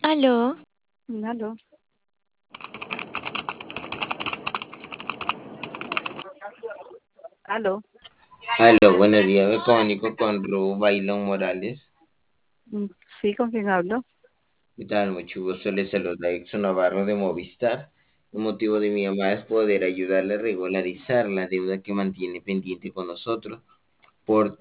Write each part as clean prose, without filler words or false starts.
Aló, Aló. Aló. Aló, buenos días, me comunico con Ru Bailón Morales. Mm, Sí, ¿con quién hablo? ¿Qué tal? Mucho gusto, les saluda Exxon Navarro de Movistar. El motivo de mi llamada es poder ayudarle a regularizar la deuda que mantiene pendiente con nosotros por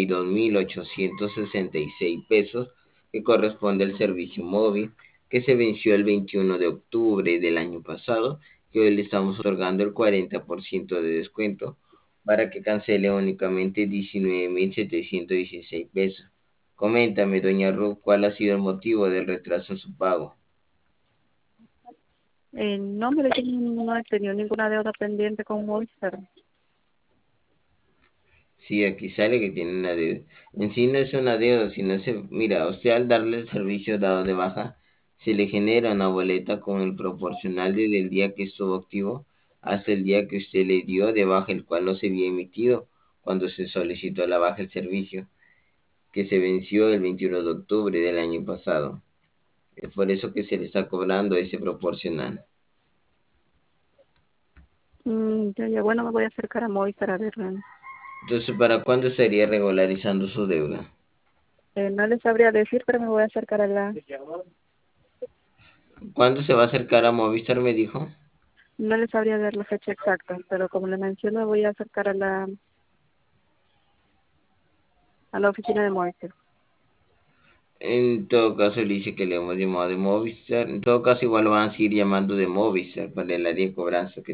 32.866 pesos, que corresponde al servicio móvil, que se venció el 21 de octubre del año pasado, que hoy le estamos otorgando el 40% de descuento para que cancele únicamente 19.716 pesos. Coméntame, doña Ruth, ¿cuál ha sido el motivo del retraso en su pago? No, mire, yo no he tenido ninguna deuda pendiente con Movistar. Sí, aquí sale que tiene una deuda. En sí no es una deuda, sino se, mira, usted al darle el servicio dado de baja, se le genera una boleta con el proporcional desde el día que estuvo activo hasta el día que usted le dio de baja, el cual no se había emitido cuando se solicitó la baja del servicio, que se venció el 21 de octubre del año pasado. Es por eso que se le está cobrando ese proporcional. Bueno, me voy a acercar a Movistar a ver. Entonces, ¿para cuándo estaría regularizando su deuda? No les sabría decir, pero me voy a acercar a la... ¿Cuándo se va a acercar a Movistar, me dijo? No les sabría dar la fecha exacta, pero como le menciono, me voy a acercar a la oficina de Movistar. En todo caso, le dice que le hemos llamado de Movistar. En todo caso, igual lo van a seguir llamando de Movistar para el área de cobranza que